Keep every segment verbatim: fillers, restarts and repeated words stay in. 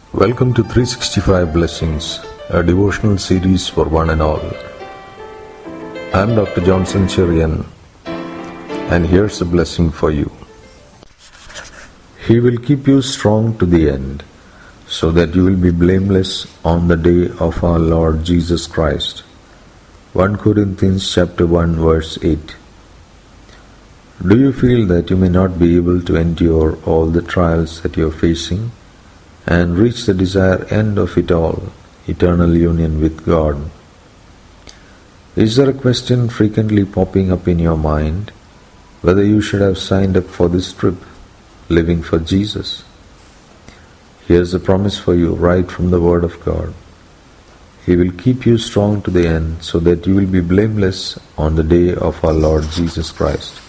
Welcome to three sixty-five Blessings, a devotional series for one and all. I am Doctor Johnson Cherian, and here's a blessing for you. He will keep you strong to the end, so that you will be blameless on the day of our Lord Jesus Christ. First Corinthians chapter one verse eight. Do you feel that you may not be able to endure all the trials that you are facing and reach the desired end of it all, eternal union with God? Is there a question frequently popping up in your mind whether you should have signed up for this trip, living for Jesus? Here's a promise for you right from the Word of God. He will keep you strong to the end so that you will be blameless on the day of our Lord Jesus Christ.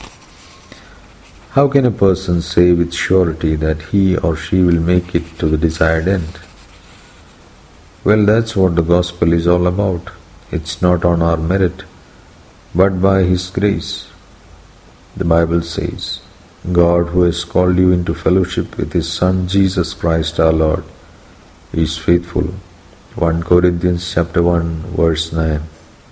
How can a person say with surety that he or she will make it to the desired end? Well, that's what the gospel is all about. It's not on our merit, but by His grace. The Bible says, God, who has called you into fellowship with His Son Jesus Christ our Lord, is faithful. First Corinthians chapter one verse nine.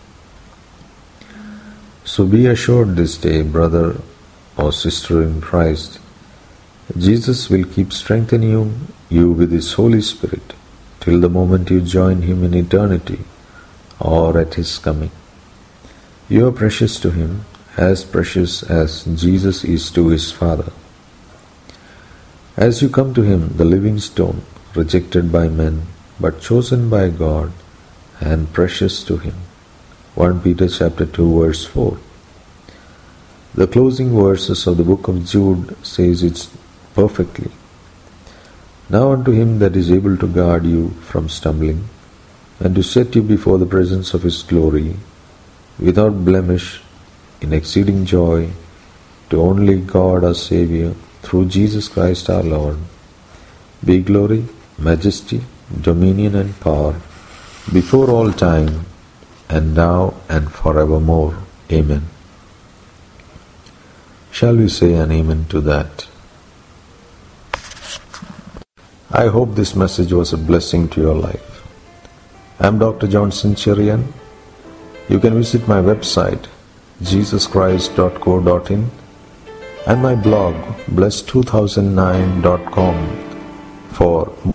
So be assured this day, brother or sister in Christ, Jesus will keep strengthening you, you with His Holy Spirit till the moment you join Him in eternity or at His coming. You are precious to Him, as precious as Jesus is to His Father. As you come to Him, the living stone, rejected by men, but chosen by God and precious to Him. First Peter chapter two verse four. The closing verses of the book of Jude says it perfectly. Now unto Him that is able to guard you from stumbling, and to set you before the presence of His glory, without blemish, in exceeding joy, to only God our Saviour, through Jesus Christ our Lord, be glory, majesty, dominion and power, before all time, and now and forevermore. Amen. Shall we say an amen to that? I hope this message was a blessing to your life. I am Doctor Johnson Cherian. You can visit my website, jesus christ dot co dot in, and my blog, bless two thousand nine dot com, for